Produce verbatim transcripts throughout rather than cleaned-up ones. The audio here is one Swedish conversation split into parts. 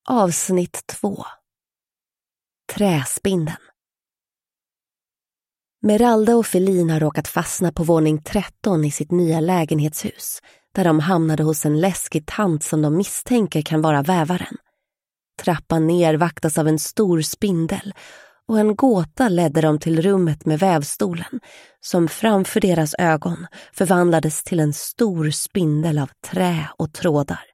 Avsnitt två. Träspindeln. Meralda och Felin har råkat fastna på våning tretton i sitt nya lägenhetshus, där de hamnade hos en läskig tant som de misstänker kan vara vävaren. Trappan ner vaktas av en stor spindel och en gåta ledde dem till rummet med vävstolen, som framför deras ögon förvandlades till en stor spindel av trä och trådar.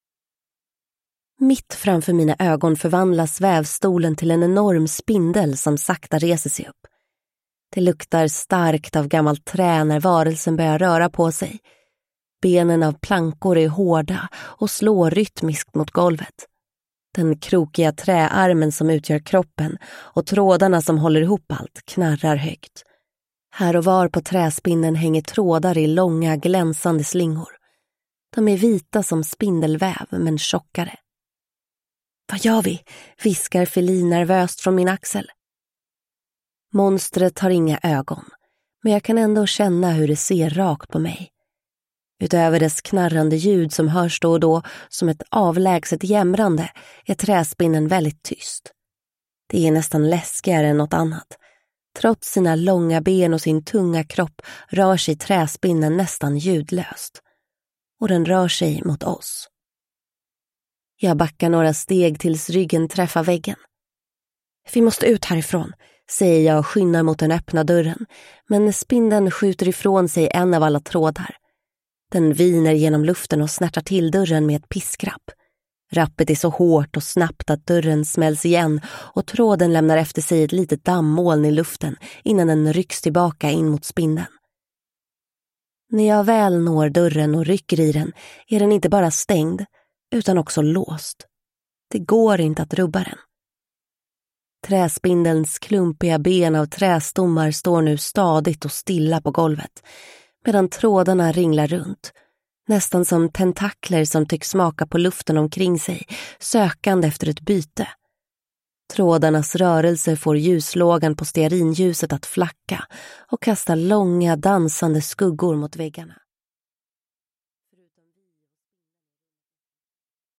Mitt framför mina ögon förvandlas vävstolen till en enorm spindel som sakta reser sig upp. Det luktar starkt av gammalt trä när varelsen börjar röra på sig. Benen av plankor är hårda och slår rytmiskt mot golvet. Den krokiga träarmen som utgör kroppen och trådarna som håller ihop allt knarrar högt. Här och var på träspindeln hänger trådar i långa glänsande slingor. De är vita som spindelväv men tjockare. Vad gör vi? Viskar Felin nervöst från min axel. Monstret har inga ögon, men jag kan ändå känna hur det ser rakt på mig. Utöver dess knarrande ljud som hörs då och då som ett avlägset jämrande är träspindeln väldigt tyst. Det är nästan läskigare än något annat. Trots sina långa ben och sin tunga kropp rör sig träspindeln nästan ljudlöst. Och den rör sig mot oss. Jag backar några steg tills ryggen träffar väggen. Vi måste ut härifrån, säger jag och skyndar mot den öppna dörren, men spindeln skjuter ifrån sig en av alla trådar. Den viner genom luften och snärtar till dörren med ett piskrapp. Rappet är så hårt och snabbt att dörren smälls igen och tråden lämnar efter sig ett litet dammoln i luften innan den rycks tillbaka in mot spindeln. När jag väl når dörren och rycker i den är den inte bara stängd utan också låst. Det går inte att rubba den. Träspindelns klumpiga ben av trästommar står nu stadigt och stilla på golvet, medan trådarna ringlar runt, nästan som tentakler som tycks smaka på luften omkring sig, sökande efter ett byte. Trådarnas rörelser får ljuslågan på stearinljuset att flacka och kasta långa dansande skuggor mot väggarna.